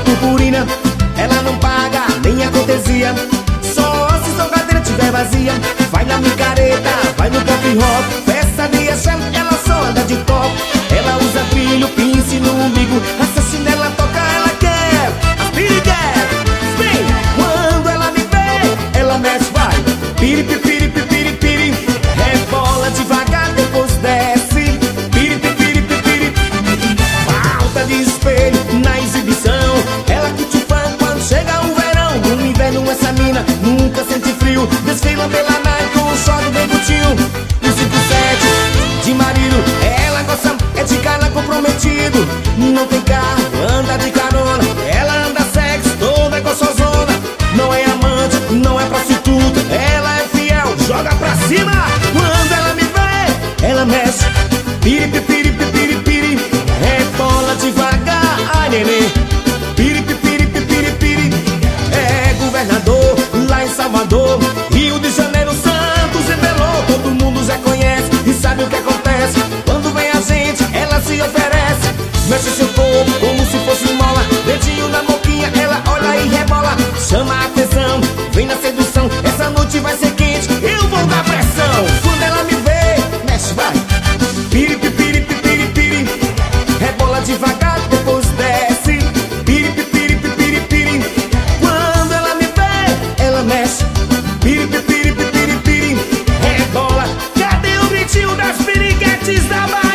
purpurina, ela não paga nem a cortesia. Só se sua cadeira tiver vazia. Vai na micareta, vai no pop rock, festa de axé, ela só anda de top. Ela usa brilho, pince no umbigo, assassina, ela toca, ela quer. As piriguetas, vem. Quando ela me vê, ela mexe, vai. Piripi, piripi, piripiri. Rebola devagar, depois desce. Piripi, piripi, piripi. Falta de espelho na exibição. Ela curte o funk quando chega o verão. No inverno essa mina nunca sente frio. Desfila pela night com um short bem curtinho. O 57 de marido, ela gosta é de cara comprometido. Não tem carro, anda de carona. Ela anda sexy, toda gostosona. Não é amante, não é prostituta. Ela é fiel, joga pra cima. Quando ela me vê, ela mexe. Piripi, piripi, piripiri. Rebola devagar, ai nenê. Piripi, piripi, piripiri. É governador lá em Salvador, Rio de Janeiro, Santos e Belo. Todo mundo já conhece e sabe o que acontece. Quando vem a gente, ela se oferece. Mexe seu corpo como se fosse mola. Dedinho na boquinha, ela olha e rebola. Chama a atenção, vem na sedução. Essa noite vai ser quente, eu vou dar pressão. Quando ela me vê, mexe, vai. Piripi, piripi, piripiri. Rebola devagar, depois desce. Piripi, piripi, piripiri. Quando ela me vê, ela mexe. Piripi, piripi, piripiri. Rebola, cadê o gritinho das piriguetes da barra?